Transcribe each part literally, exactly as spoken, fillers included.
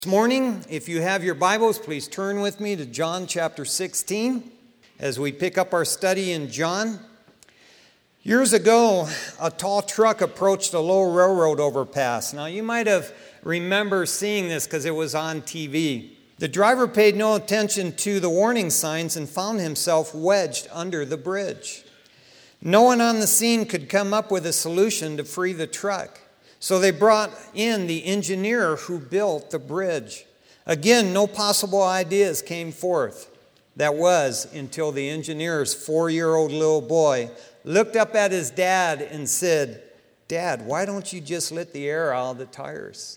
This morning, if you have your Bibles, please turn with me to John chapter sixteen as we pick up our study in John. Years ago, a tall truck approached a low railroad overpass. Now, you might have remembered seeing this because it was on T V. The driver paid no attention to the warning signs and found himself wedged under the bridge. No one on the scene could come up with a solution to free the truck. So they brought in the engineer who built the bridge. Again, no possible ideas came forth. That was until the engineer's four-year-old little boy looked up at his dad and said, "Dad, why don't you just let the air out of the tires?"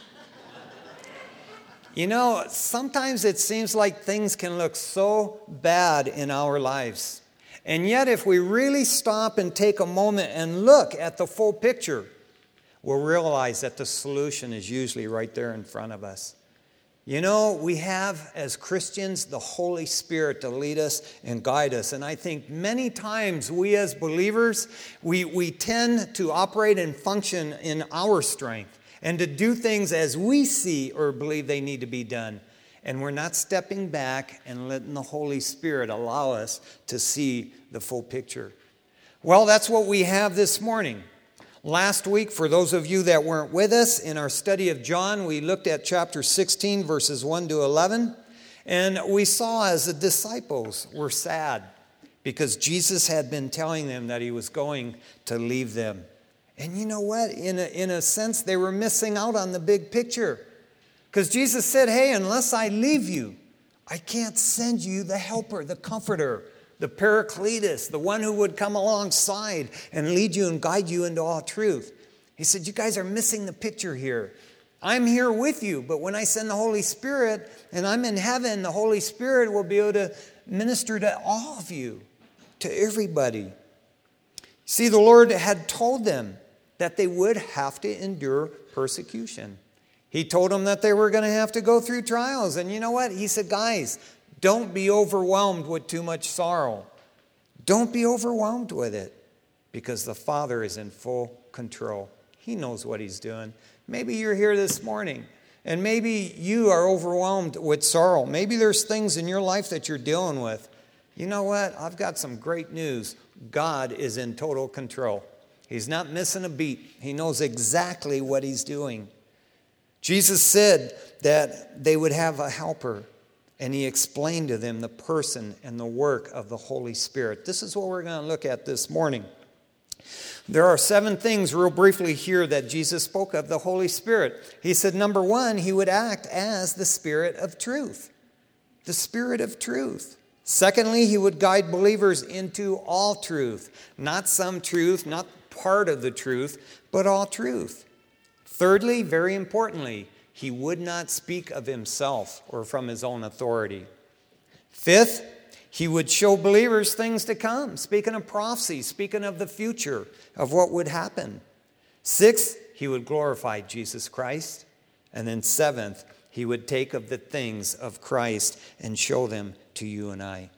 You know, sometimes it seems like things can look so bad in our lives. And yet, if we really stop and take a moment and look at the full picture, we'll realize that the solution is usually right there in front of us. You know, we have, as Christians, the Holy Spirit to lead us and guide us. And I think many times we as believers, we, we tend to operate and function in our strength and to do things as we see or believe they need to be done. And we're not stepping back and letting the Holy Spirit allow us to see the full picture. Well, that's what we have this morning. Last week, for those of you that weren't with us, in our study of John, we looked at chapter sixteen, verses one to eleven, and we saw as the disciples were sad because Jesus had been telling them that he was going to leave them. And you know what? In a, in a sense, they were missing out on the big picture because Jesus said, "Hey, unless I leave you, I can't send you the helper, the comforter, the Paracletus, the one who would come alongside and lead you and guide you into all truth." He said, "You guys are missing the picture here. I'm here with you, but when I send the Holy Spirit and I'm in heaven, the Holy Spirit will be able to minister to all of you, to everybody." See, the Lord had told them that they would have to endure persecution. He told them that they were going to have to go through trials. And you know what? He said, guys, don't be overwhelmed with too much sorrow. Don't be overwhelmed with it because the Father is in full control. He knows what he's doing. Maybe you're here this morning and maybe you are overwhelmed with sorrow. Maybe there's things in your life that you're dealing with. You know what? I've got some great news. God is in total control. He's not missing a beat. He knows exactly what he's doing. Jesus said that they would have a helper. And he explained to them the person and the work of the Holy Spirit. This is what we're going to look at this morning. There are seven things real briefly here that Jesus spoke of the Holy Spirit. He said, number one, he would act as the Spirit of truth. The Spirit of truth. Secondly, he would guide believers into all truth. Not some truth, not part of the truth, but all truth. Thirdly, very importantly, he would not speak of himself or from his own authority. Fifth, he would show believers things to come. Speaking of prophecy, speaking of the future, of what would happen. Sixth, he would glorify Jesus Christ. And then seventh, he would take of the things of Christ and show them to you and I.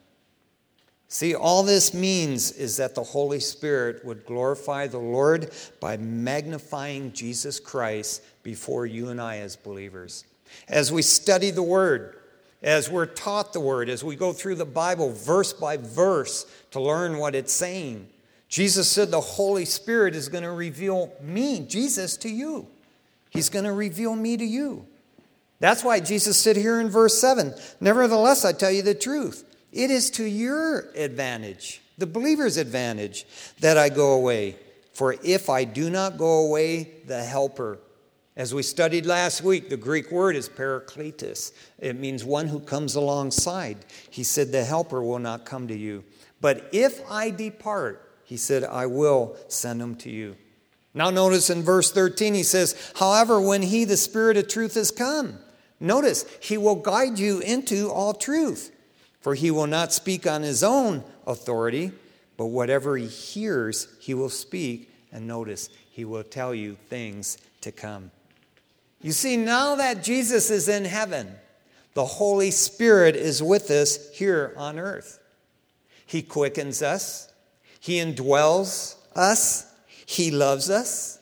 See, all this means is that the Holy Spirit would glorify the Lord by magnifying Jesus Christ before you and I as believers. As we study the Word, as we're taught the Word, as we go through the Bible verse by verse to learn what it's saying, Jesus said the Holy Spirit is going to reveal me, Jesus, to you. He's going to reveal me to you. That's why Jesus said here in verse seven, "Nevertheless, I tell you the truth. It is to your advantage, the believer's advantage, that I go away. For if I do not go away, the helper." As we studied last week, the Greek word is Paracletus. It means one who comes alongside. He said the helper will not come to you. But if I depart, he said, I will send him to you. Now notice in verse thirteen, he says, "However, when he, the Spirit of truth, has come," notice, he will guide you into all truth. "For he will not speak on his own authority, but whatever he hears, he will speak." And notice, he will tell you things to come. You see, now that Jesus is in heaven, the Holy Spirit is with us here on earth. He quickens us. He indwells us. He loves us.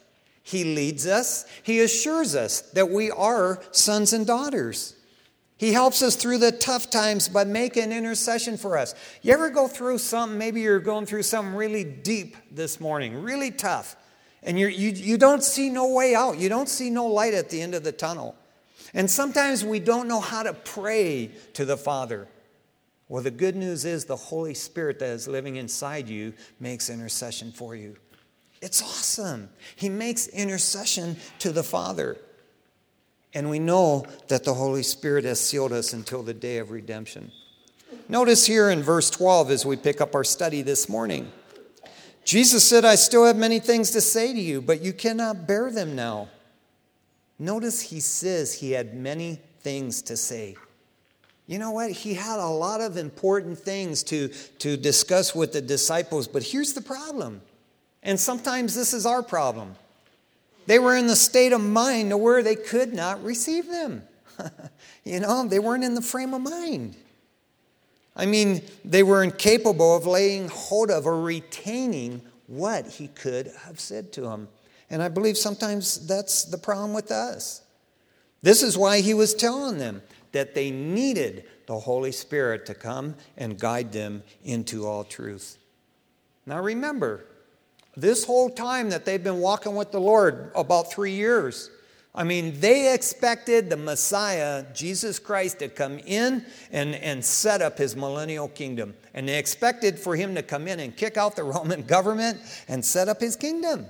He leads us. He assures us that we are sons and daughters. He helps us through the tough times by making intercession for us. You ever go through something, maybe you're going through something really deep this morning, really tough, and you're, you you don't see no way out. You don't see no light at the end of the tunnel. And sometimes we don't know how to pray to the Father. Well, the good news is the Holy Spirit that is living inside you makes intercession for you. It's awesome. He makes intercession to the Father. And we know that the Holy Spirit has sealed us until the day of redemption. Notice here in verse twelve as we pick up our study this morning. Jesus said, I still have many things to say to you, but you cannot bear them now. Notice he says he had many things to say. You know what? He had a lot of important things to, to discuss with the disciples, but here's the problem. And sometimes this is our problem. They were in the state of mind to where they could not receive them. You know, they weren't in the frame of mind. I mean, they were incapable of laying hold of or retaining what he could have said to them. And I believe sometimes that's the problem with us. This is why he was telling them that they needed the Holy Spirit to come and guide them into all truth. Now remember, this whole time that they've been walking with the Lord, about three years, I mean, they expected the Messiah, Jesus Christ, to come in and, and set up his millennial kingdom. And they expected for him to come in and kick out the Roman government and set up his kingdom.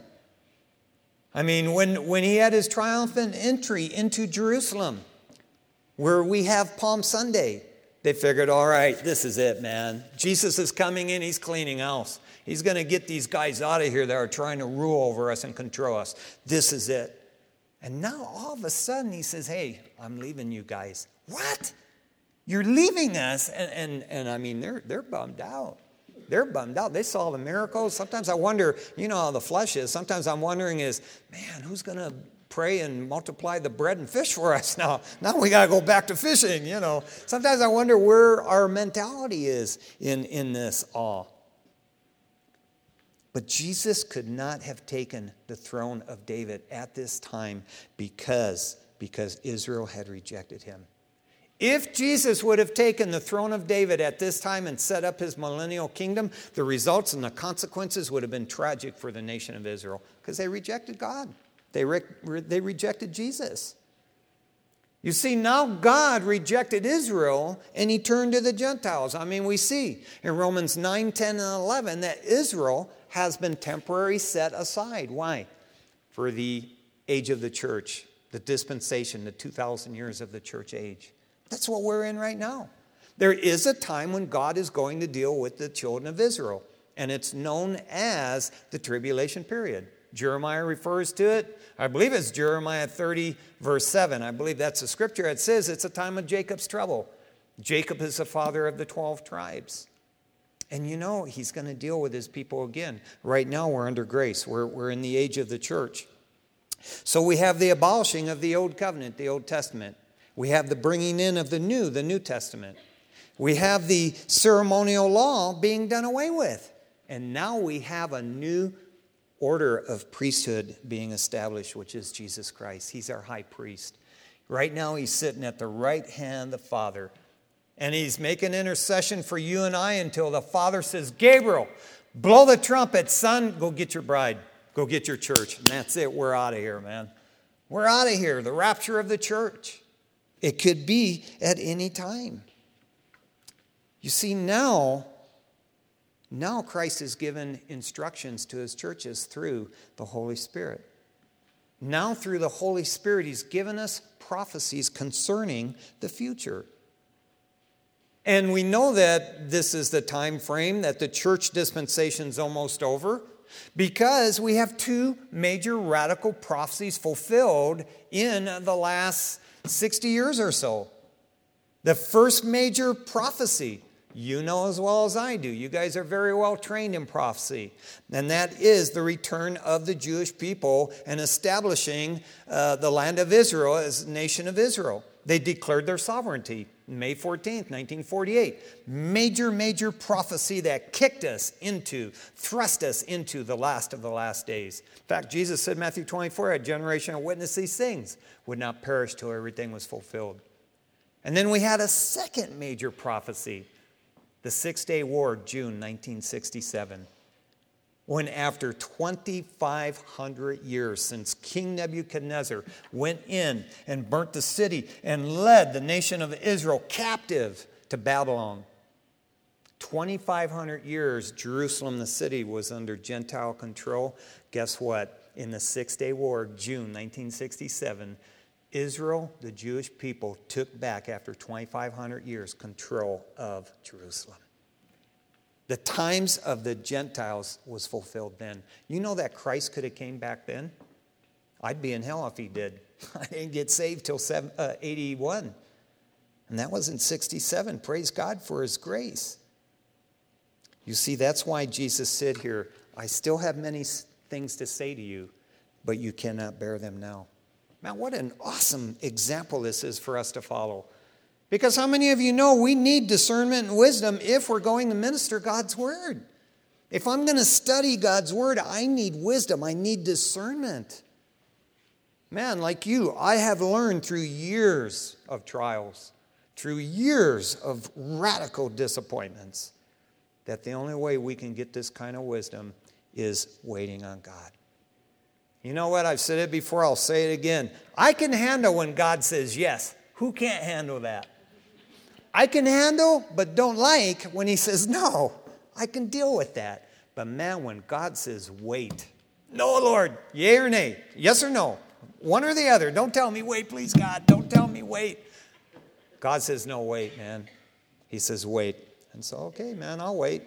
I mean, when, when he had his triumphant entry into Jerusalem, where we have Palm Sunday, they figured, all right, this is it, man. Jesus is coming in, he's cleaning house. He's going to get these guys out of here that are trying to rule over us and control us. This is it. And now all of a sudden he says, hey, I'm leaving you guys. What? You're leaving us? And, and, and I mean, they're, they're bummed out. They're bummed out. They saw the miracles. Sometimes I wonder, you know how the flesh is. Sometimes I'm wondering is, man, who's going to pray and multiply the bread and fish for us now? Now we got to go back to fishing, you know. Sometimes I wonder where our mentality is in, in this all. But Jesus could not have taken the throne of David at this time because, because Israel had rejected him. If Jesus would have taken the throne of David at this time and set up his millennial kingdom, the results and the consequences would have been tragic for the nation of Israel because they rejected God. They, re- they rejected Jesus. You see, now God rejected Israel and he turned to the Gentiles. I mean, we see in Romans nine, ten, and eleven that Israel has been temporarily set aside. Why? For the age of the church, the dispensation, the two thousand years of the church age. That's what we're in right now. There is a time when God is going to deal with the children of Israel, and it's known as the tribulation period. Jeremiah refers to it. I believe it's Jeremiah thirty, verse seven. I believe that's the scripture. It says it's a time of Jacob's trouble. Jacob is the father of the twelve tribes. And you know, he's going to deal with his people again. Right now, we're under grace. We're, we're in the age of the church. So we have the abolishing of the Old Covenant, the Old Testament. We have the bringing in of the New, the New Testament. We have the ceremonial law being done away with. And now we have a new order of priesthood being established, which is Jesus Christ. He's our high priest. Right now, he's sitting at the right hand of the Father. And he's making intercession for you and I until the Father says, Gabriel, blow the trumpet, son, go get your bride. Go get your church. And that's it. We're out of here, man. We're out of here. The rapture of the church. It could be at any time. You see, now, now Christ has given instructions to his churches through the Holy Spirit. Now through the Holy Spirit, he's given us prophecies concerning the future. And we know that this is the time frame that the church dispensation is almost over because we have two major radical prophecies fulfilled in the last sixty years or so. The first major prophecy, you know as well as I do. You guys are very well trained in prophecy. And that is the return of the Jewish people and establishing uh, the land of Israel as a nation of Israel. They declared their sovereignty. May fourteenth, nineteen forty-eight. Major, major prophecy that kicked us into, thrust us into the last of the last days. In fact, Jesus said, Matthew twenty-four, a generation that witnessed these things would not perish till everything was fulfilled. And then we had a second major prophecy, the Six-Day War, June nineteen sixty-seven. When after twenty-five hundred years since King Nebuchadnezzar went in and burnt the city and led the nation of Israel captive to Babylon, twenty-five hundred years Jerusalem, the city, was under Gentile control. Guess what? In the Six-Day War, June nineteen sixty-seven, Israel, the Jewish people, took back after twenty-five hundred years control of Jerusalem. The times of the Gentiles was fulfilled then. You know that Christ could have came back then? I'd be in hell if he did. I didn't get saved till eighty-one. And that was in sixty-seven. Praise God for his grace. You see, that's why Jesus said here, I still have many things to say to you, but you cannot bear them now. Man, what an awesome example this is for us to follow. Because how many of you know we need discernment and wisdom if we're going to minister God's word? If I'm going to study God's word, I need wisdom. I need discernment. Man, like you, I have learned through years of trials, through years of radical disappointments, that the only way we can get this kind of wisdom is waiting on God. You know what? I've said it before. I'll say it again. I can handle when God says yes. Who can't handle that? I can handle, but don't like when he says no. I can deal with that. But man, when God says wait, no, Lord, yea or nay, yes or no, one or the other. Don't tell me wait, please, God. Don't tell me wait. God says no, wait, man. He says wait. And so, okay, man, I'll wait.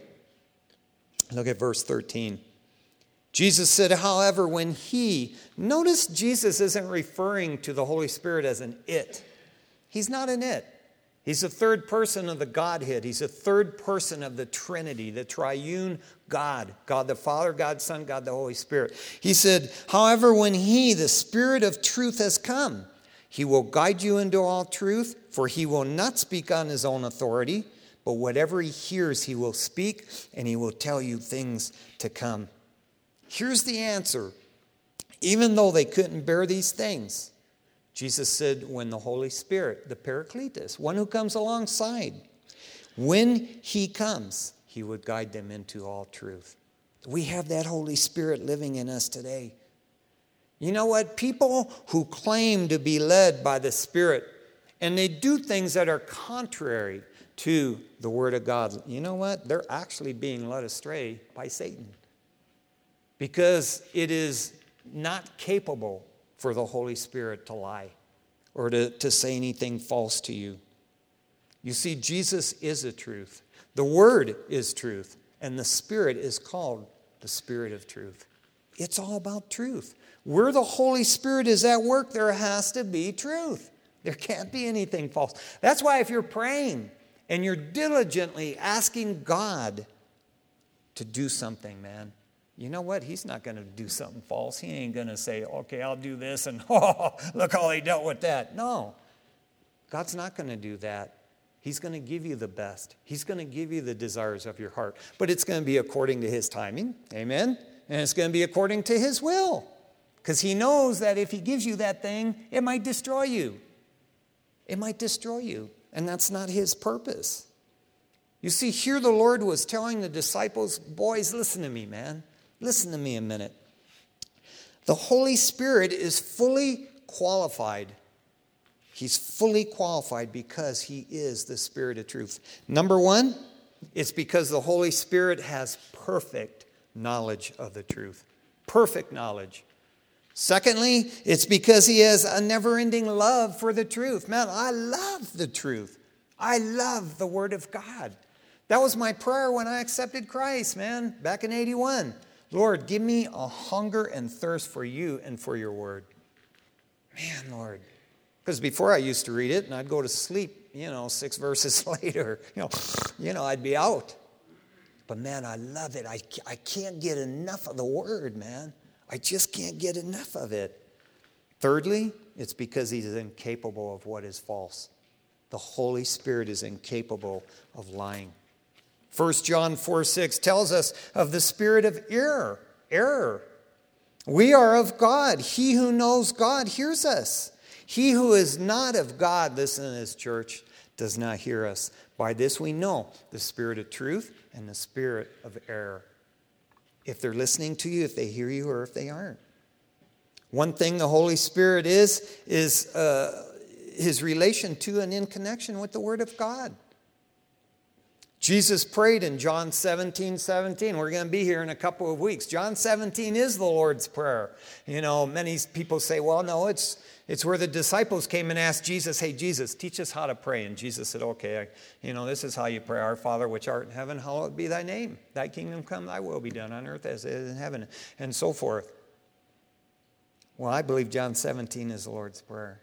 Look at verse thirteen. Jesus said, however, when he, notice Jesus isn't referring to the Holy Spirit as an it. He's not an it. He's a third person of the Godhead. He's a third person of the Trinity, the triune God. God the Father, God the Son, God the Holy Spirit. He said, however, when he, the Spirit of truth, has come, he will guide you into all truth, for he will not speak on his own authority, but whatever he hears, he will speak, and he will tell you things to come. Here's the answer. Even though they couldn't bear these things, Jesus said, when the Holy Spirit, the Paracletus, one who comes alongside, when he comes, he would guide them into all truth. We have that Holy Spirit living in us today. You know what? People who claim to be led by the Spirit, and they do things that are contrary to the Word of God, you know what? They're actually being led astray by Satan. Because it is not capable for the Holy Spirit to lie or to, to say anything false to you. You see, Jesus is the truth. The Word is truth. And the Spirit is called the Spirit of truth. It's all about truth. Where the Holy Spirit is at work, there has to be truth. There can't be anything false. That's why if you're praying and you're diligently asking God to do something, man, you know what? He's not going to do something false. He ain't going to say, okay, I'll do this, and oh, look how he dealt with that. No. God's not going to do that. He's going to give you the best. He's going to give you the desires of your heart. But it's going to be according to his timing. Amen? And it's going to be according to his will. Because he knows that if he gives you that thing, it might destroy you. It might destroy you. And that's not his purpose. You see, here the Lord was telling the disciples, boys, listen to me, man. Listen to me a minute. The Holy Spirit is fully qualified. He's fully qualified because he is the Spirit of truth. Number one, it's because the Holy Spirit has perfect knowledge of the truth. Perfect knowledge. Secondly, it's because he has a never-ending love for the truth. Man, I love the truth. I love the Word of God. That was my prayer when I accepted Christ, man, back in eighty-one. Lord, give me a hunger and thirst for you and for your word. Man, Lord. Because before I used to read it and I'd go to sleep, you know, six verses later, you know, you know, I'd be out. But man, I love it. I, I can't get enough of the word, man. I just can't get enough of it. Thirdly, It's because he's incapable of what is false. The Holy Spirit is incapable of lying. First John four six tells us of the spirit of error. Error. We are of God. He who knows God hears us. He who is not of God, listen to this, church, does not hear us. By this we know the spirit of truth and the spirit of error. If they're listening to you, if they hear you, or if they aren't. One thing the Holy Spirit is, is uh, his relation to and in connection with the Word of God. Jesus prayed in John seventeen seventeen. We're going to be here in a couple of weeks. John seventeen is the Lord's Prayer. You know, many people say, well, no, it's it's where the disciples came and asked Jesus, hey, Jesus, teach us how to pray. And Jesus said, okay, I, you know, this is how you pray. Our Father, which art in heaven, hallowed be thy name. Thy kingdom come, thy will be done on earth as it is in heaven, and so forth. Well, I believe John seventeen is the Lord's Prayer.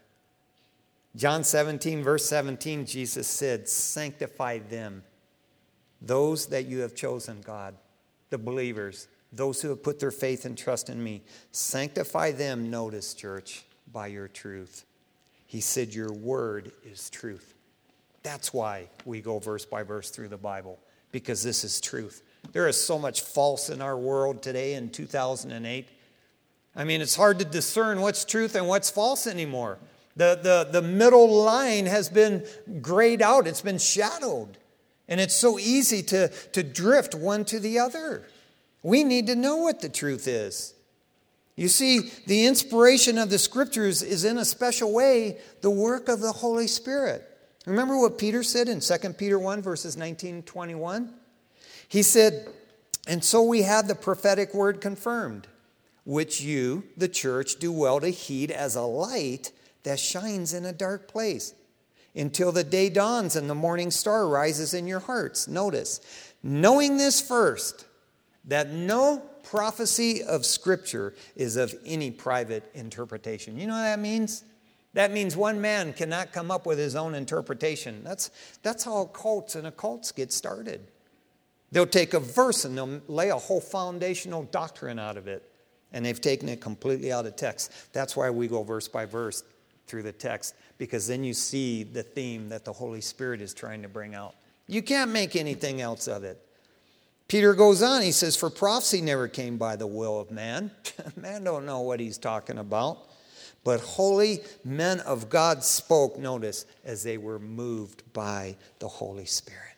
John seventeen, verse seventeen, Jesus said, sanctify them. Those that you have chosen, God, the believers, those who have put their faith and trust in me, sanctify them, notice, church, by your truth. He said your word is truth. That's why we go verse by verse through the Bible, because this is truth. There is so much false in our world today in two thousand eight. I mean, it's hard to discern what's truth and what's false anymore. The, the, the middle line has been grayed out. It's been shadowed. And it's so easy to, to drift one to the other. We need to know what the truth is. You see, the inspiration of the Scriptures is in a special way the work of the Holy Spirit. Remember what Peter said in Second Peter one, verses nineteen and twenty-one? He said, and so we have the prophetic word confirmed, which you, the church, do well to heed as a light that shines in a dark place, until the day dawns and the morning star rises in your hearts. Notice, knowing this first, that no prophecy of Scripture is of any private interpretation. You know what that means? That means one man cannot come up with his own interpretation. That's, that's how cults and occults get started. They'll take a verse and they'll lay a whole foundational doctrine out of it. And they've taken it completely out of text. That's why we go verse by verse through the text, because then you see the theme that the Holy Spirit is trying to bring out. You can't make anything else of it. Peter goes on, he says, for prophecy never came by the will of man. Man don't know what he's talking about. But holy men of God spoke, notice, as they were moved by the Holy Spirit.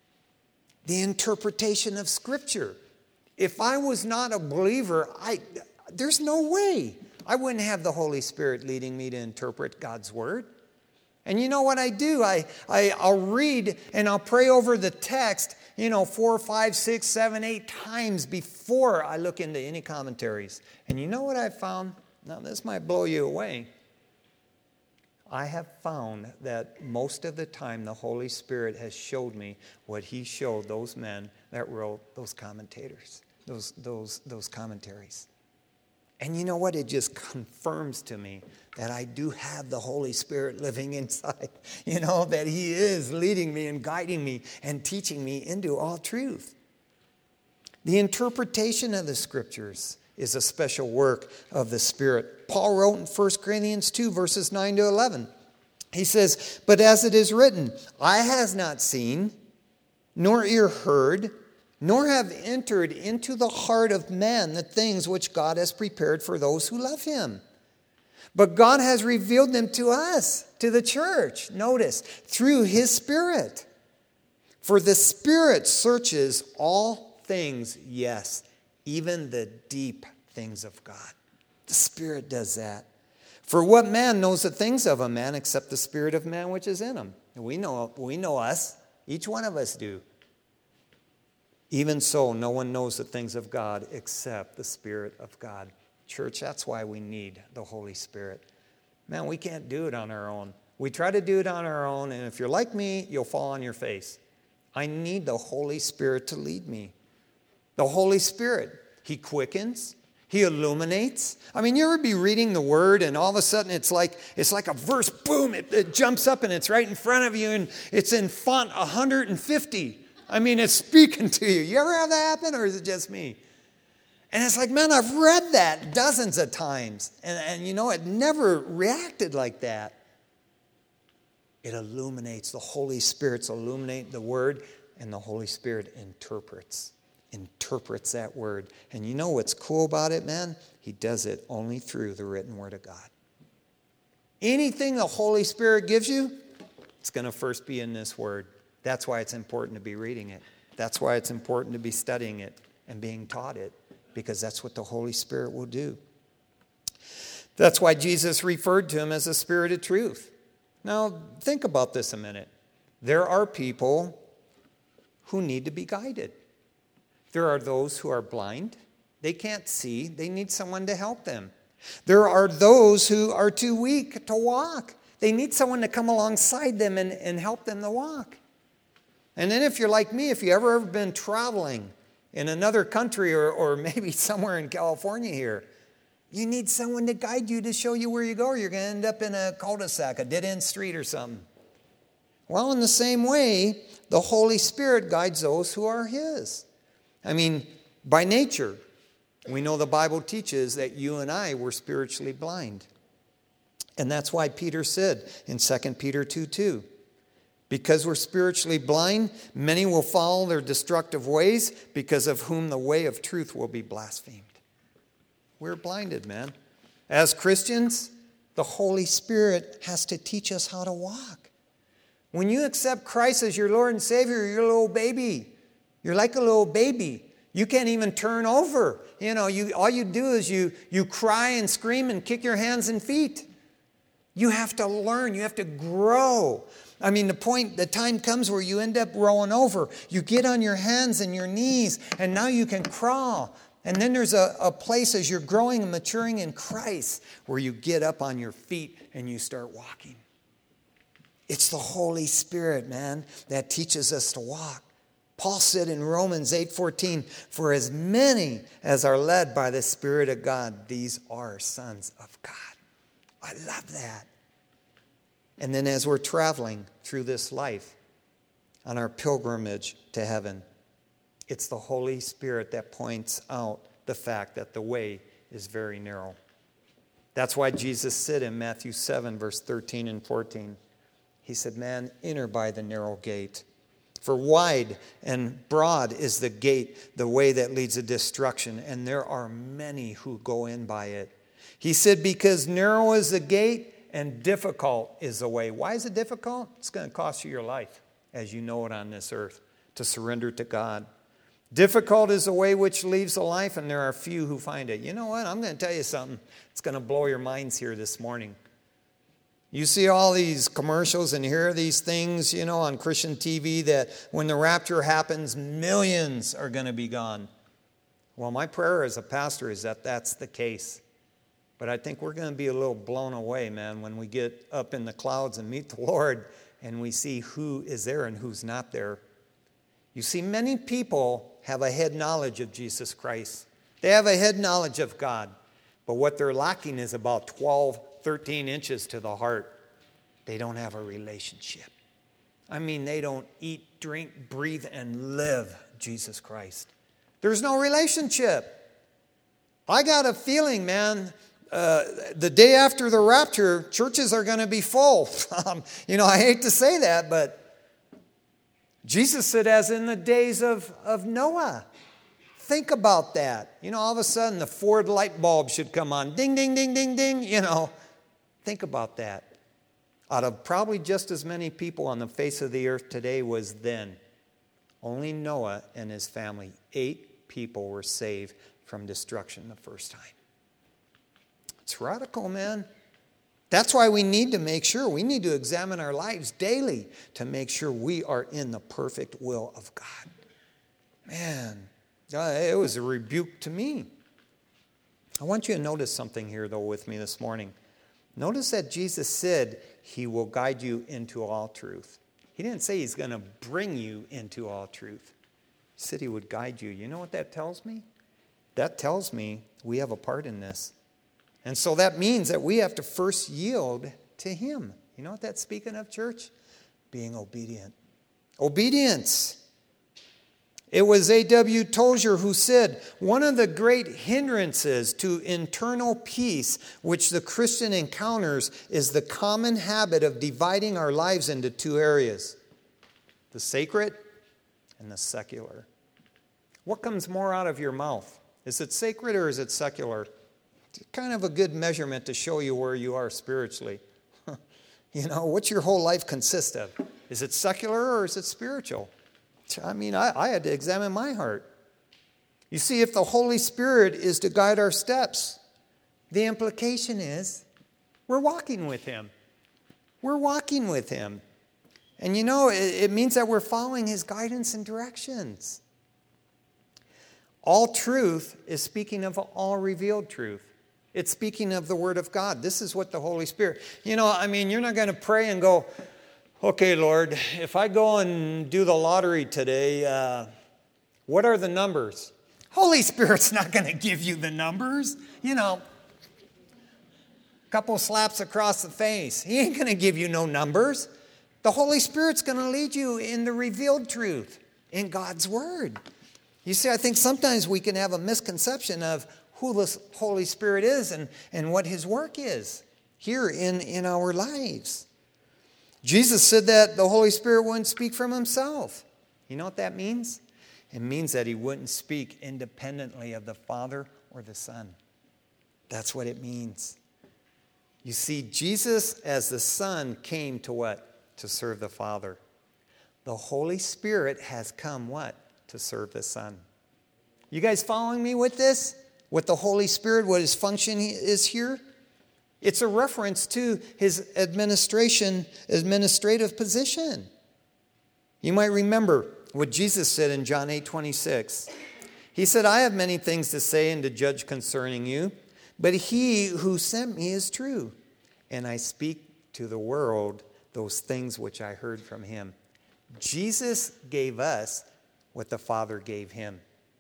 The interpretation of Scripture. If I was not a believer, I there's no way I wouldn't have the Holy Spirit leading me to interpret God's Word. And you know what I do? I, I, I'll read and I'll pray over the text, you know, four, five, six, seven, eight times before I look into any commentaries. And you know what I've found? Now, this might blow you away. I have found that most of the time the Holy Spirit has showed me what He showed those men that wrote those commentators, those, those, those commentaries. And you know what? It just confirms to me that I do have the Holy Spirit living inside. You know, that He is leading me and guiding me and teaching me into all truth. The interpretation of the Scriptures is a special work of the Spirit. Paul wrote in First Corinthians two, verses nine to eleven. He says, but as it is written, eye has not seen, nor ear heard, nor have entered into the heart of man the things which God has prepared for those who love Him. But God has revealed them to us, to the church, notice, through His Spirit. For the Spirit searches all things, yes, even the deep things of God. The Spirit does that. For what man knows the things of a man except the spirit of man which is in him? We know, we know us. Each one of us do. Even so, no one knows the things of God except the Spirit of God. Church, that's why we need the Holy Spirit. Man, we can't do it on our own. We try to do it on our own, and if you're like me, you'll fall on your face. I need the Holy Spirit to lead me. The Holy Spirit, He quickens, He illuminates. I mean, you ever be reading the Word and all of a sudden it's like it's like a verse, boom, it, it jumps up and it's right in front of you and it's in font one hundred fifty. I mean, it's speaking to you. You ever have that happen, or is it just me? And it's like, man, I've read that dozens of times. And, and you know, it never reacted like that. It illuminates. The Holy Spirit's illuminate the word, and the Holy Spirit interprets. Interprets that word. And you know what's cool about it, man? He does it only through the written word of God. Anything the Holy Spirit gives you, it's going to first be in this word. That's why it's important to be reading it. That's why it's important to be studying it and being taught it, because that's what the Holy Spirit will do. That's why Jesus referred to him as the Spirit of truth. Now, think about this a minute. There are people who need to be guided. There are those who are blind. They can't see. They need someone to help them. There are those who are too weak to walk. They need someone to come alongside them and, and help them to walk. And then if you're like me, if you ever ever been traveling in another country or, or maybe somewhere in California here, you need someone to guide you to show you where you go, or you're going to end up in a cul-de-sac, a dead-end street or something. Well, in the same way, the Holy Spirit guides those who are his. I mean, by nature, we know the Bible teaches that you and I were spiritually blind. And that's why Peter said in Second Peter two two, because we're spiritually blind, many will follow their destructive ways, because of whom the way of truth will be blasphemed. We're blinded, man. As Christians, the Holy Spirit has to teach us how to walk. When you accept Christ as your Lord and Savior, you're a little baby. You're like a little baby. You can't even turn over. You know, you all you do is you, you cry and scream and kick your hands and feet. You have to learn. You have to grow. I mean, the point, the time comes where you end up rolling over. You get on your hands and your knees, and now you can crawl. And then there's a, a place as you're growing and maturing in Christ where you get up on your feet and you start walking. It's the Holy Spirit, man, that teaches us to walk. Paul said in Romans eight fourteen, for as many as are led by the Spirit of God, these are sons of God. I love that. And then as we're traveling through this life on our pilgrimage to heaven, it's the Holy Spirit that points out the fact that the way is very narrow. That's why Jesus said in Matthew seven, verse thirteen and fourteen, he said, man, enter by the narrow gate. For wide and broad is the gate, the way that leads to destruction, and there are many who go in by it. He said, because narrow is the gate and difficult is the way. Why is it difficult? It's going to cost you your life as you know it on this earth, to surrender to God. Difficult is the way which leaves the life, and there are few who find it. You know what? I'm going to tell you something. It's going to blow your minds here this morning. You see all these commercials and hear these things, you know, on Christian T V that when the rapture happens, millions are going to be gone. Well, my prayer as a pastor is that that's the case. But I think we're going to be a little blown away, man, when we get up in the clouds and meet the Lord and we see who is there and who's not there. You see, many people have a head knowledge of Jesus Christ. They have a head knowledge of God. But what they're lacking is about twelve, thirteen inches to the heart. They don't have a relationship. I mean, they don't eat, drink, breathe, and live Jesus Christ. There's no relationship. I got a feeling, man, uh, the day after the rapture, churches are going to be full. um, you know, I hate to say that, but Jesus said, as in the days of, of Noah. Think about that. You know, all of a sudden the Ford light bulb should come on. Ding, ding, ding, ding, ding. You know, think about that. Out of probably just as many people on the face of the earth today was then, only Noah and his family, eight people were saved from destruction the first time. It's radical, man. That's why we need to make sure, we need to examine our lives daily to make sure we are in the perfect will of God. Man, it was a rebuke to me. I want you to notice something here, though, with me this morning. Notice that Jesus said he will guide you into all truth. He didn't say he's going to bring you into all truth. He said he would guide you. You know what that tells me? That tells me we have a part in this. And so that means that we have to first yield to him. You know what that's speaking of, church? Being obedient. Obedience. It was A W Tozer who said, one of the great hindrances to internal peace which the Christian encounters is the common habit of dividing our lives into two areas, the sacred and the secular. What comes more out of your mouth? Is it sacred or is it secular? It's kind of a good measurement to show you where you are spiritually. You know, what's your whole life consist of? Is it secular or is it spiritual? I mean, I, I had to examine my heart. You see, if the Holy Spirit is to guide our steps, the implication is we're walking with Him. We're walking with Him. And you know, it, it means that we're following His guidance and directions. All truth is speaking of all revealed truth. It's speaking of the Word of God. This is what the Holy Spirit... You know, I mean, you're not going to pray and go, okay, Lord, if I go and do the lottery today, uh, what are the numbers? Holy Spirit's not going to give you the numbers. You know, a couple slaps across the face. He ain't going to give you no numbers. The Holy Spirit's going to lead you in the revealed truth, in God's Word. You see, I think sometimes we can have a misconception of who the Holy Spirit is and, and what His work is here in, in our lives. Jesus said that the Holy Spirit wouldn't speak from Himself. You know what that means? It means that He wouldn't speak independently of the Father or the Son. That's what it means. You see, Jesus as the Son came to what? To serve the Father. The Holy Spirit has come what? To serve the Son. You guys following me with this? What the Holy Spirit, what His function is here? It's a reference to His administration, administrative position. You might remember what Jesus said in John eight twenty-six. He said, I have many things to say and to judge concerning you, but He who sent me is true, and I speak to the world those things which I heard from Him. Jesus gave us what the Father gave Him.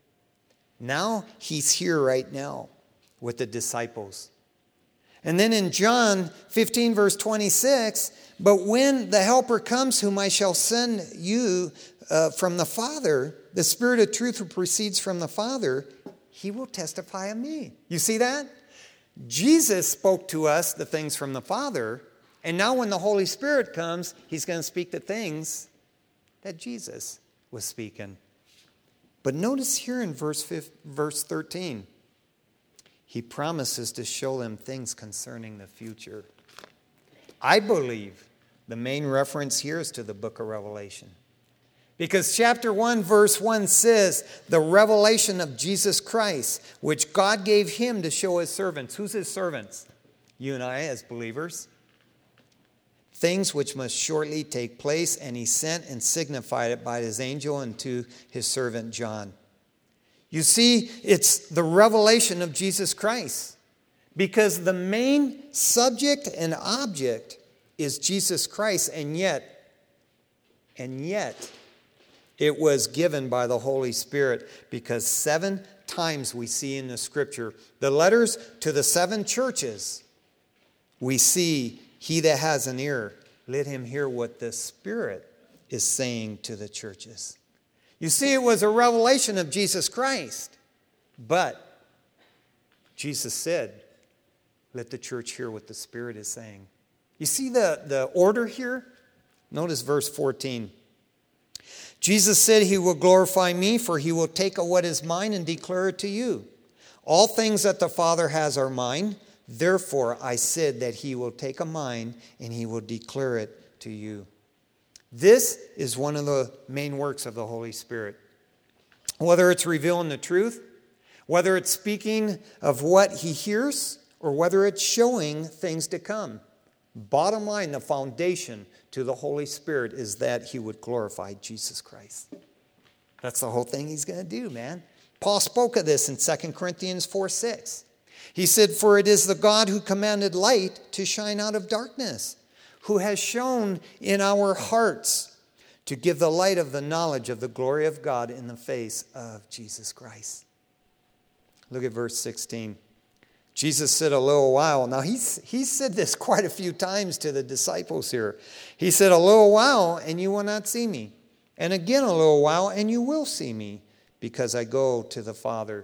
Now He's here right now with the disciples. And then in John fifteen, verse twenty-six, but when the Helper comes, whom I shall send you uh, from the Father, the Spirit of truth who proceeds from the Father, He will testify of me. You see that? Jesus spoke to us the things from the Father, and now when the Holy Spirit comes, He's going to speak the things that Jesus was speaking. But notice here in verse thirteen, He promises to show them things concerning the future. I believe the main reference here is to the book of Revelation. Because chapter one, verse one says, the revelation of Jesus Christ, which God gave Him to show His servants. Who's His servants? You and I as believers. Things which must shortly take place, and He sent and signified it by His angel unto His servant John. You see, it's the revelation of Jesus Christ. Because the main subject and object is Jesus Christ, and yet, and yet, it was given by the Holy Spirit, because seven times we see in the Scripture, the letters to the seven churches, we see, he that has an ear, let him hear what the Spirit is saying to the churches. You see, it was a revelation of Jesus Christ. But Jesus said, let the church hear what the Spirit is saying. You see the, the order here? Notice verse fourteen. Jesus said, He will glorify me, for He will take what is mine and declare it to you. All things that the Father has are mine. Therefore, I said that He will take a mine and He will declare it to you. This is one of the main works of the Holy Spirit. Whether it's revealing the truth, whether it's speaking of what He hears, or whether it's showing things to come. Bottom line, the foundation to the Holy Spirit is that He would glorify Jesus Christ. That's the whole thing He's going to do, man. Paul spoke of this in Second Corinthians four six. He said, for it is the God who commanded light to shine out of darkness, who has shone in our hearts to give the light of the knowledge of the glory of God in the face of Jesus Christ. Look at verse sixteen. Jesus said a little while. Now, he's, he said this quite a few times to the disciples here. He said, a little while, and you will not see me. And again a little while, and you will see me, because I go to the Father.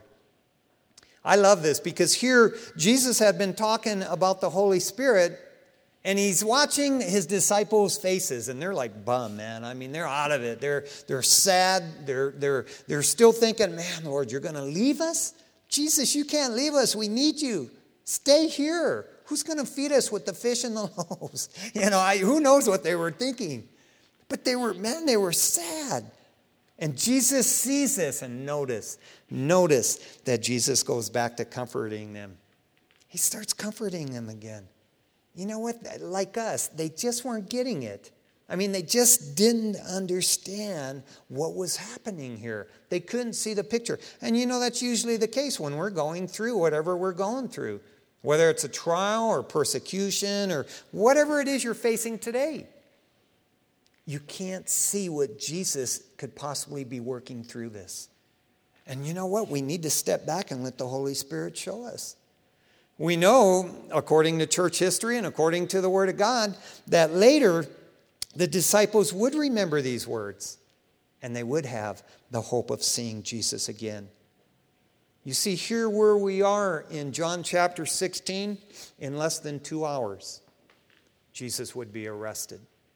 I love this, because here Jesus had been talking about the Holy Spirit, and he's watching his disciples' faces, and they're like bummed, man. I mean, they're out of it. They're they're sad. They're they're they're still thinking, man, Lord, you're going to leave us? Jesus, you can't leave us. We need you. Stay here. Who's going to feed us with the fish and the loaves? You know, I, who knows what they were thinking? But they were, man, they were sad. And Jesus sees this, and notice, notice that Jesus goes back to comforting them. He starts comforting them again. You know what? Like us, they just weren't getting it. I mean, they just didn't understand what was happening here. They couldn't see the picture. And you know, that's usually the case when we're going through whatever we're going through. Whether it's a trial or persecution or whatever it is you're facing today. You can't see what Jesus could possibly be working through this. And you know what? We need to step back and let the Holy Spirit show us. We know, according to church history and according to the Word of God, that later the disciples would remember these words and they would have the hope of seeing Jesus again. You see, here where we are in John chapter sixteen, in less than two hours, Jesus would be arrested.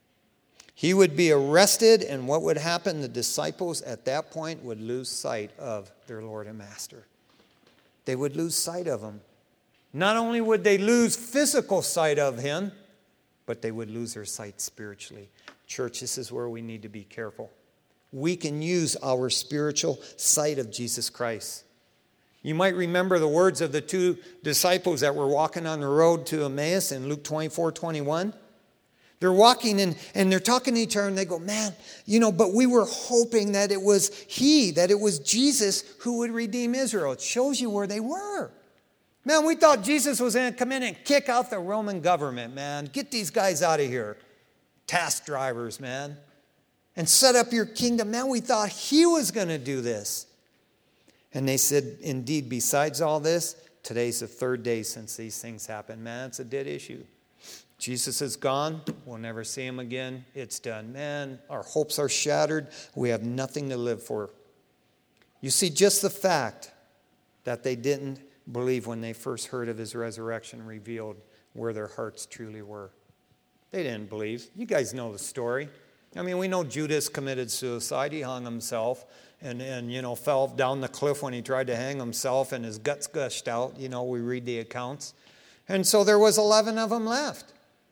He would be arrested, and what would happen? The disciples at that point would lose sight of their Lord and Master. They would lose sight of him. Not only would they lose physical sight of him, but they would lose their sight spiritually. Church, this is where we need to be careful. We can use our spiritual sight of Jesus Christ. You might remember the words of the two disciples that were walking on the road to Emmaus in Luke twenty-four twenty-one. They're walking and, and they're talking to each other and they go, man, you know, but we were hoping that it was he, that it was Jesus who would redeem Israel. It shows you where they were. Man, we thought Jesus was going to come in and kick out the Roman government, man. Get these guys out of here. Task drivers, man. And set up your kingdom. Man, we thought he was going to do this. And they said, indeed, besides all this, today's the third day since these things happened. Man, it's a dead issue. Jesus is gone. We'll never see him again. It's done. Man, our hopes are shattered. We have nothing to live for. You see, just the fact that they didn't believe when they first heard of his resurrection revealed where their hearts truly were. They didn't believe. You guys know the story. I mean, we know Judas committed suicide. He hung himself and, and, you know, fell down the cliff when he tried to hang himself and his guts gushed out. You know, we read the accounts. And so there was eleven of them left.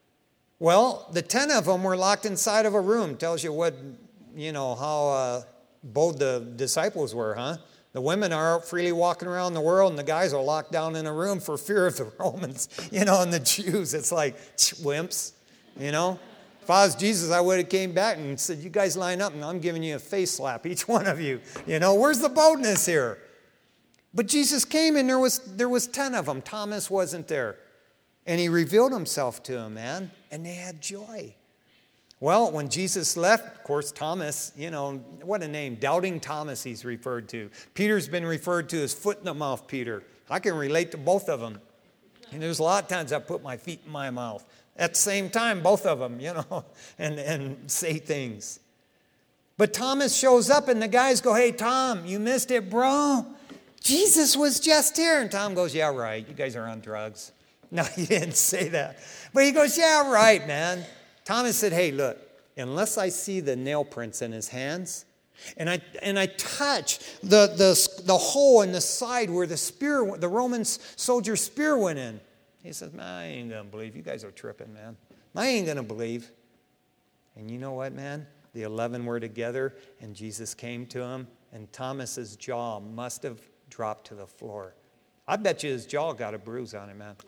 Well, the ten of them were locked inside of a room. Tells you what, you know, how uh, bold the disciples were, huh? The women are out freely walking around the world, and the guys are locked down in a room for fear of the Romans, you know, and the Jews. It's like, wimps, you know. If I was Jesus, I would have came back and said, you guys line up, and I'm giving you a face slap, each one of you. You know, where's the boldness here? But Jesus came, and there was there was ten of them. Thomas wasn't there. And he revealed himself to them, man, and they had joy. Well, when Jesus left, of course, Thomas, you know, what a name. Doubting Thomas he's referred to. Peter's been referred to as foot in the mouth Peter. I can relate to both of them. And there's a lot of times I put my feet in my mouth. At the same time, both of them, you know, and, and say things. But Thomas shows up and the guys go, hey, Tom, you missed it, bro. Jesus was just here. And Tom goes, yeah, right. You guys are on drugs. No, he didn't say that. But he goes, yeah, right, man. Thomas said, hey, look, unless I see the nail prints in his hands, and I and I touch the, the, the hole in the side where the spear, the Roman soldier's spear went in. He says, man, I ain't going to believe. You guys are tripping, man. I ain't going to believe. And you know what, man? The eleven were together, and Jesus came to him, and Thomas's jaw must have dropped to the floor. I bet you his jaw got a bruise on it, man.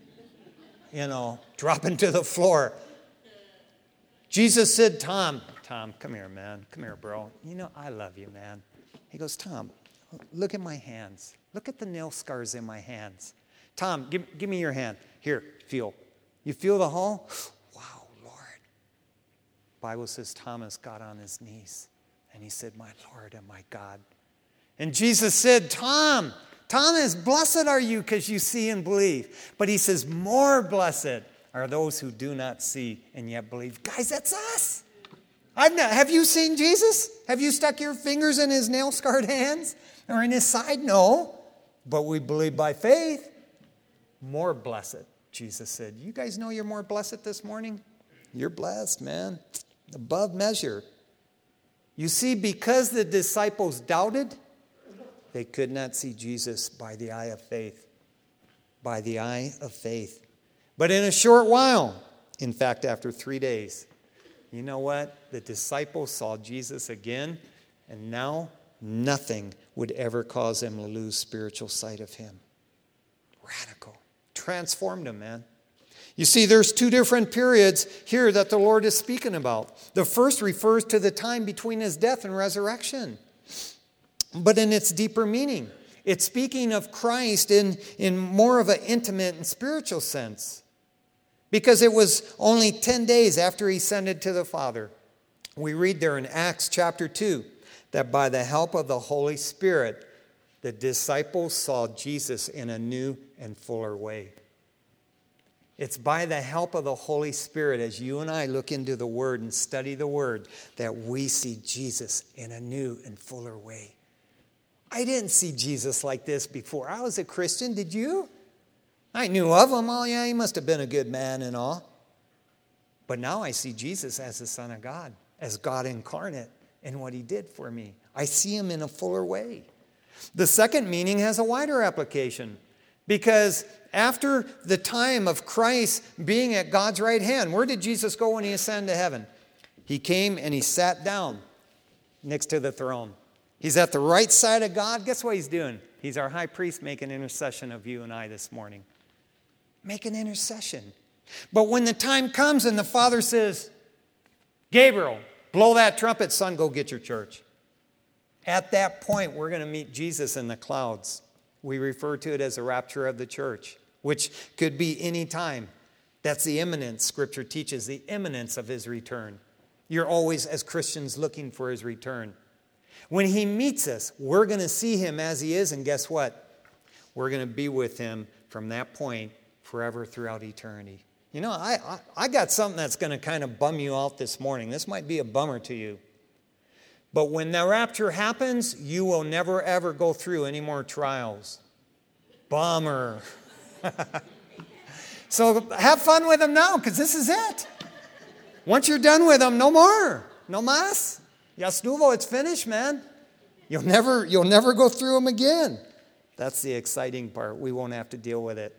You know, dropping to the floor. Jesus said, Tom, Tom, come here, man. Come here, bro. You know, I love you, man. He goes, Tom, look at my hands. Look at the nail scars in my hands. Tom, give, give me your hand. Here, feel. You feel the hole? Wow, Lord. Bible says Thomas got on his knees and he said, my Lord and my God. And Jesus said, Tom, Thomas, blessed are you because you see and believe. But he says, more blessed are those who do not see and yet believe. Guys, that's us. I've not, have you seen Jesus? Have you stuck your fingers in his nail-scarred hands or in his side? No. But we believe by faith. More blessed, Jesus said. You guys know you're more blessed this morning? You're blessed, man. Above measure. You see, because the disciples doubted, they could not see Jesus by the eye of faith. By the eye of faith. But in a short while, in fact, after three days, you know what? The disciples saw Jesus again, and now nothing would ever cause them to lose spiritual sight of him. Radical. Transformed them, man. You see, there's two different periods here that the Lord is speaking about. The first refers to the time between his death and resurrection. But in its deeper meaning, it's speaking of Christ in, in more of an intimate and spiritual sense. Because it was only ten days after he ascended to the Father. We read there in Acts chapter two that by the help of the Holy Spirit, the disciples saw Jesus in a new and fuller way. It's by the help of the Holy Spirit, as you and I look into the Word and study the Word, that we see Jesus in a new and fuller way. I didn't see Jesus like this before. I was a Christian. Did you? I knew of him. Oh, yeah, he must have been a good man and all. But now I see Jesus as the Son of God, as God incarnate, and what he did for me. I see him in a fuller way. The second meaning has a wider application. Because after the time of Christ being at God's right hand, where did Jesus go when he ascended to heaven? He came and he sat down next to the throne. He's at the right side of God. Guess what he's doing? He's our high priest making intercession of you and I this morning. Make an intercession. But when the time comes and the Father says, Gabriel, blow that trumpet, son, go get your church. At that point, we're going to meet Jesus in the clouds. We refer to it as the rapture of the church, which could be any time. That's the imminence, Scripture teaches, the imminence of his return. You're always, as Christians, looking for his return. When he meets us, we're going to see him as he is, and guess what? We're going to be with him from that point forever throughout eternity. You know, I, I, I got something that's going to kind of bum you out this morning. This might be a bummer to you. But when the rapture happens, you will never, ever go through any more trials. Bummer. So have fun with them now, because this is it. Once you're done with them, no more. No más. Ya estuvo, it's finished, man. You'll never, you'll never go through them again. That's the exciting part. We won't have to deal with it.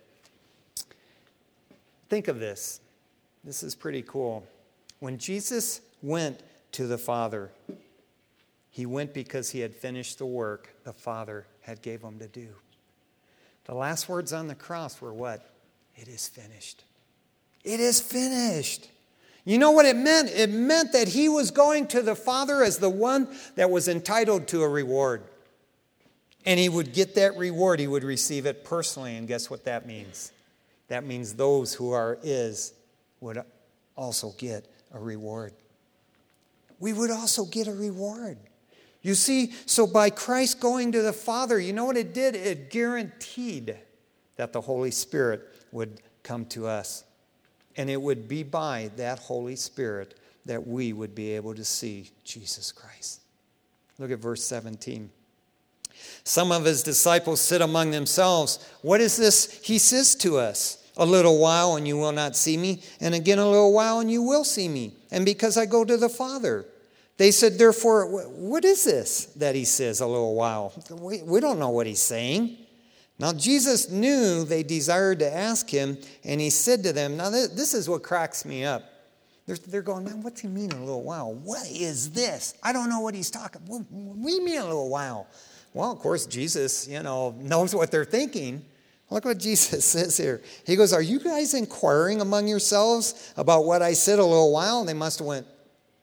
Think of this. This is pretty cool. When Jesus went to the Father, he went because he had finished the work the Father had gave him to do. The last words on the cross were what? It is finished. It is finished. You know what it meant? It meant that he was going to the Father as the one that was entitled to a reward. And he would get that reward. He would receive it personally. And guess what that means? That means those who are his would also get a reward. We would also get a reward. You see, so by Christ going to the Father, you know what it did? It guaranteed that the Holy Spirit would come to us. And it would be by that Holy Spirit that we would be able to see Jesus Christ. Look at verse seventeen. Some of his disciples said among themselves, what is this he says to us? A little while and you will not see me, and again a little while and you will see me, and because I go to the Father. They said, therefore, what is this that he says a little while? We, we don't know what he's saying. Now Jesus knew they desired to ask him, and he said to them, now this is what cracks me up. They're, they're going, man, what's he mean a little while? What is this? I don't know what he's talking. What, what do you mean a little while? Well, of course, Jesus, you know, knows what they're thinking. Look what Jesus says here. He goes, are you guys inquiring among yourselves about what I said a little while? And they must have went,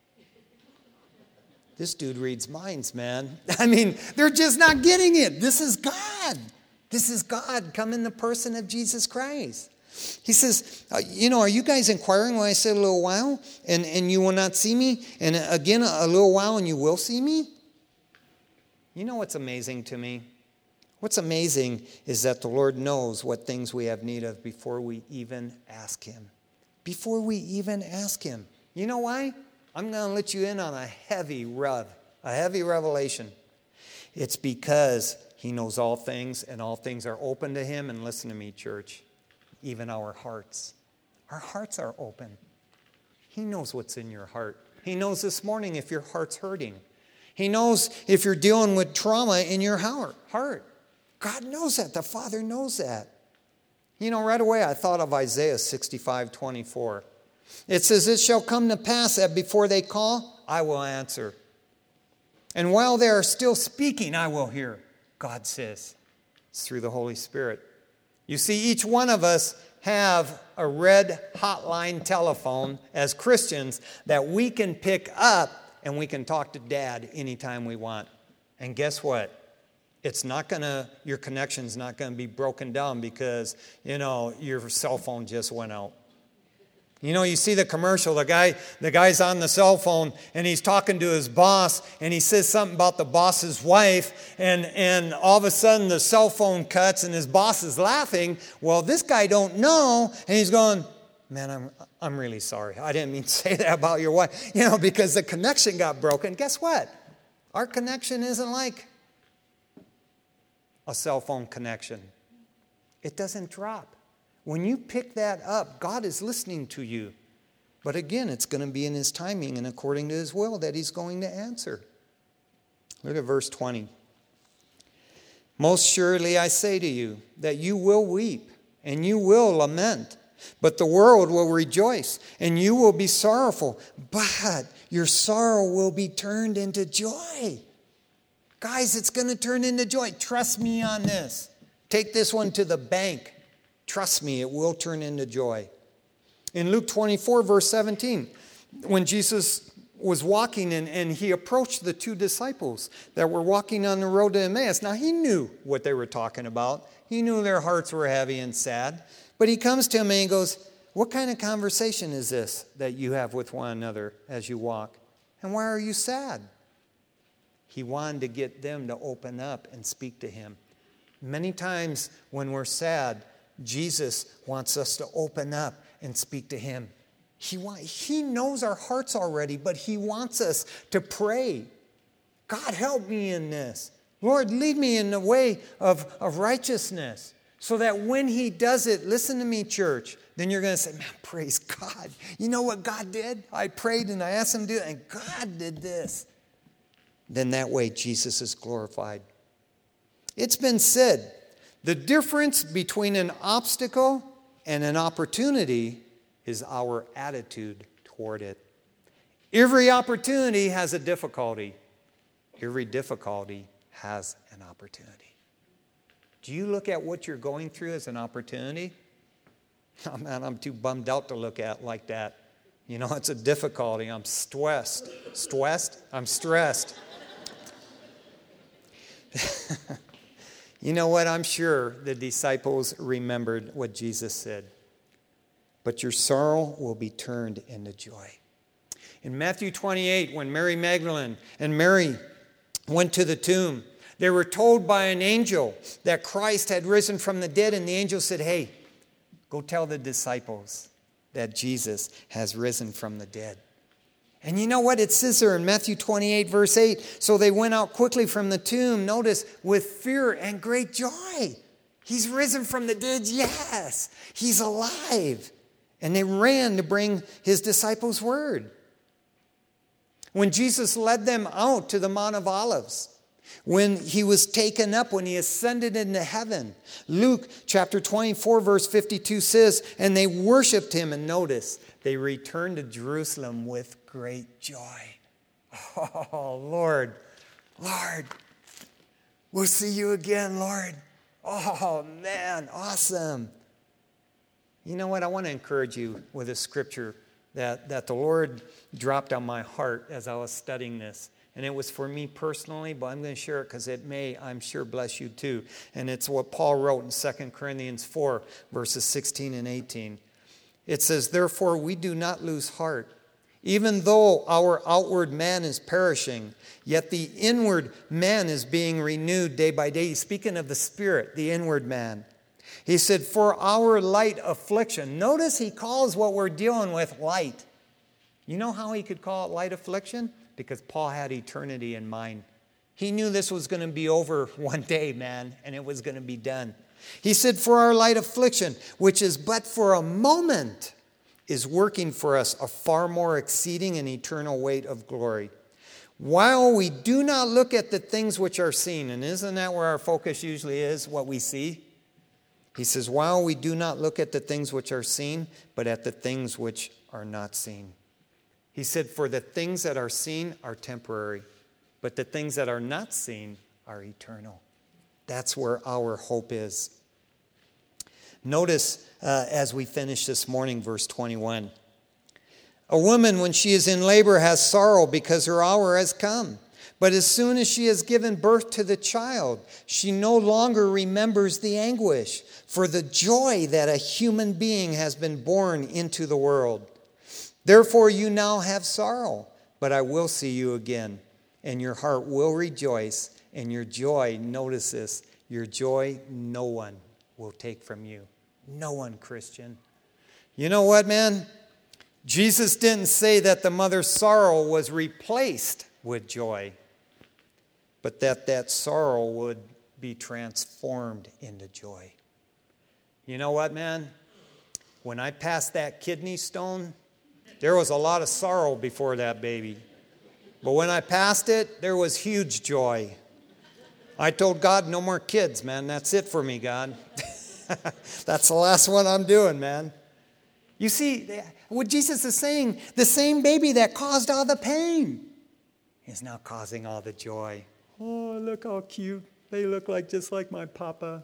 this dude reads minds, man. I mean, they're just not getting it. This is God. This is God come in the person of Jesus Christ. He says, uh, you know, are you guys inquiring when I said a little while and, and you will not see me? And again, a little while and you will see me? You know what's amazing to me? What's amazing is that the Lord knows what things we have need of before we even ask him. Before we even ask him. You know why? I'm going to let you in on a heavy rev, a heavy revelation. It's because he knows all things, and all things are open to him. And listen to me, church, even our hearts. Our hearts are open. He knows what's in your heart. He knows this morning if your heart's hurting. He knows if you're dealing with trauma in your heart. God knows that. The Father knows that. You know, right away I thought of Isaiah sixty-five twenty-four. It says, it shall come to pass that before they call, I will answer. And while they are still speaking, I will hear. God says. It's through the Holy Spirit. You see, each one of us have a red hotline telephone as Christians that we can pick up and we can talk to Dad anytime we want. And guess what? It's not going to, your connection's not going to be broken down because, you know, your cell phone just went out. You know, you see the commercial, the guy, the guy's on the cell phone and he's talking to his boss and he says something about the boss's wife and, and all of a sudden the cell phone cuts and his boss is laughing. Well, this guy don't know and he's going, man, I'm, I'm really sorry. I didn't mean to say that about your wife. You know, because the connection got broken. Guess what? Our connection isn't like a cell phone connection. It doesn't drop. When you pick that up, God is listening to you. But again, it's going to be in his timing and according to his will that he's going to answer. Look at verse twenty. Most surely I say to you that you will weep and you will lament, but the world will rejoice and you will be sorrowful, but your sorrow will be turned into joy. Guys, it's going to turn into joy. Trust me on this. Take this one to the bank. Trust me, it will turn into joy. In Luke twenty-four, verse seventeen, when Jesus was walking and, and he approached the two disciples that were walking on the road to Emmaus. Now, he knew what they were talking about. He knew their hearts were heavy and sad. But he comes to him and he goes, what kind of conversation is this that you have with one another as you walk? And why are you sad? He wanted to get them to open up and speak to him. Many times when we're sad, Jesus wants us to open up and speak to him. He, want, he knows our hearts already, but he wants us to pray. God, help me in this. Lord, lead me in the way of, of righteousness. So that when he does it, listen to me, church, then you're going to say, man, praise God. You know what God did? I prayed and I asked him to do it, and God did this. Then that way Jesus is glorified. It's been said, the difference between an obstacle and an opportunity is our attitude toward it. Every opportunity has a difficulty. Every difficulty has an opportunity. Do you look at what you're going through as an opportunity? Oh man, I'm too bummed out to look at like that. You know, it's a difficulty. I'm stressed. Stressed? I'm stressed. You know what? I'm sure the disciples remembered what Jesus said. But your sorrow will be turned into joy. In Matthew twenty-eight, when Mary Magdalene and Mary went to the tomb, they were told by an angel that Christ had risen from the dead, and the angel said, hey, go tell the disciples that Jesus has risen from the dead. And you know what? It says there in Matthew twenty-eight, verse eight, so they went out quickly from the tomb, notice, with fear and great joy. He's risen from the dead, yes. He's alive. And they ran to bring his disciples word. When Jesus led them out to the Mount of Olives, when he was taken up, when he ascended into heaven, Luke chapter twenty-four, verse fifty-two says, and they worshiped him, and notice, they returned to Jerusalem with great joy. Oh, Lord, Lord, we'll see you again, Lord. Oh, man, awesome. You know what? I want to encourage you with a scripture that, that the Lord dropped on my heart as I was studying this. And it was for me personally, but I'm going to share it because it may, I'm sure, bless you too. And it's what Paul wrote in Second Corinthians four, verses sixteen and eighteen. It says, therefore we do not lose heart. Even though our outward man is perishing, yet the inward man is being renewed day by day. He's speaking of the spirit, the inward man. He said, for our light affliction. Notice he calls what we're dealing with light. You know how he could call it light affliction? Because Paul had eternity in mind. He knew this was going to be over one day, man, and it was going to be done. He said, for our light affliction, which is but for a moment, is working for us a far more exceeding and eternal weight of glory. While we do not look at the things which are seen, and isn't that where our focus usually is, what we see? He says, while we do not look at the things which are seen, but at the things which are not seen. He said, for the things that are seen are temporary, but the things that are not seen are eternal. That's where our hope is. Notice uh, as we finish this morning, verse twenty-one. A woman, when she is in labor, has sorrow because her hour has come. But as soon as she has given birth to the child, she no longer remembers the anguish for the joy that a human being has been born into the world. Therefore you now have sorrow, but I will see you again, and your heart will rejoice, and your joy, notice this, your joy no one will take from you. No one, Christian. You know what, man? Jesus didn't say that the mother's sorrow was replaced with joy, but that that sorrow would be transformed into joy. You know what, man? When I passed that kidney stone, there was a lot of sorrow before that baby. But when I passed it, there was huge joy. I told God, no more kids, man. That's it for me, God. That's the last one I'm doing, man. You see, what Jesus is saying, the same baby that caused all the pain is now causing all the joy. Oh, look how cute. They look like just like my papa.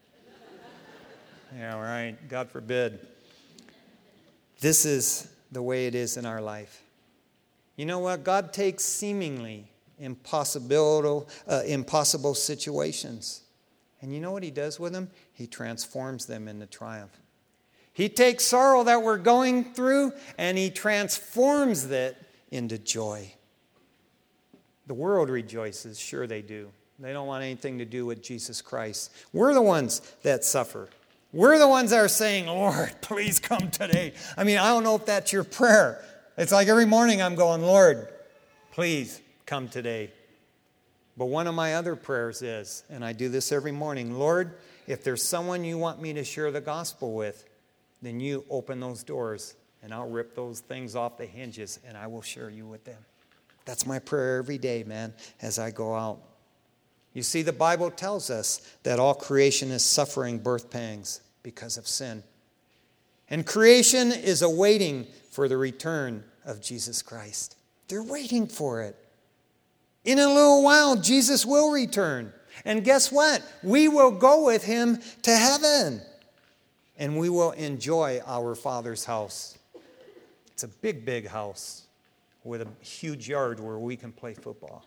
Yeah, right. God forbid. This is the way it is in our life. You know what? God takes seemingly impossible, uh, impossible situations. And you know what he does with them? He transforms them into triumph. He takes sorrow that we're going through and he transforms it into joy. The world rejoices. Sure they do. They don't want anything to do with Jesus Christ. We're the ones that suffer. We're the ones that are saying, Lord, please come today. I mean, I don't know if that's your prayer. It's like every morning I'm going, Lord, please come today. But one of my other prayers is, and I do this every morning, Lord, if there's someone you want me to share the gospel with, then you open those doors and I'll rip those things off the hinges and I will share you with them. That's my prayer every day, man, as I go out. You see, the Bible tells us that all creation is suffering birth pangs because of sin. And creation is awaiting for the return of Jesus Christ. They're waiting for it. In a little while, Jesus will return. And guess what? We will go with him to heaven. And we will enjoy our Father's house. It's a big, big house with a huge yard where we can play football.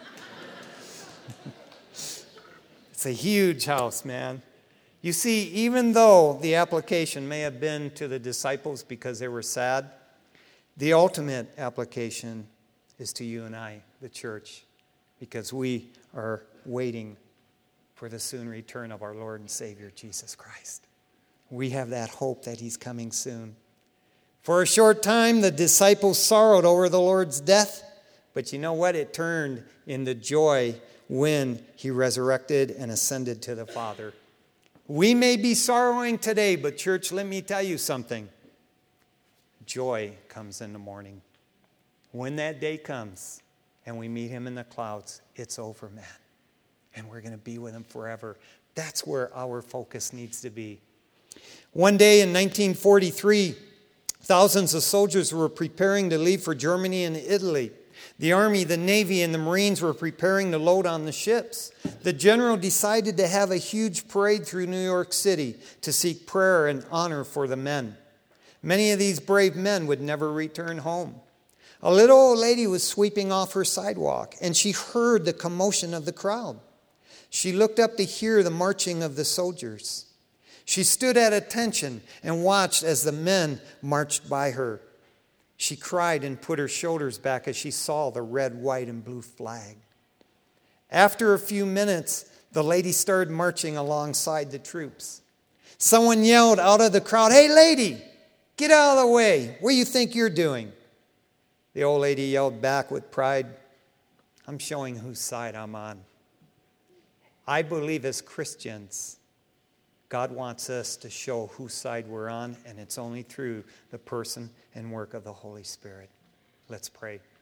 It's a huge house, man. You see, even though the application may have been to the disciples because they were sad, the ultimate application is to you and I, the church, because we are waiting for the soon return of our Lord and Savior, Jesus Christ. We have that hope that he's coming soon. For a short time, the disciples sorrowed over the Lord's death, but you know what? It turned into joy when he resurrected and ascended to the Father. We may be sorrowing today, but church, let me tell you something. Joy comes in the morning. When that day comes and we meet him in the clouds, it's over, man. And we're going to be with him forever. That's where our focus needs to be. One day in nineteen forty-three, thousands of soldiers were preparing to leave for Germany and Italy. The Army, the Navy, and the Marines were preparing to load on the ships. The general decided to have a huge parade through New York City to seek prayer and honor for the men. Many of these brave men would never return home. A little old lady was sweeping off her sidewalk, and she heard the commotion of the crowd. She looked up to hear the marching of the soldiers. She stood at attention and watched as the men marched by her. She cried and put her shoulders back as she saw the red, white, and blue flag. After a few minutes, the lady started marching alongside the troops. Someone yelled out of the crowd, "Hey, lady, get out of the way. What do you think you're doing?" The old lady yelled back with pride, I'm showing whose side I'm on. I believe as Christians, God wants us to show whose side we're on, and it's only through the person and work of the Holy Spirit. Let's pray.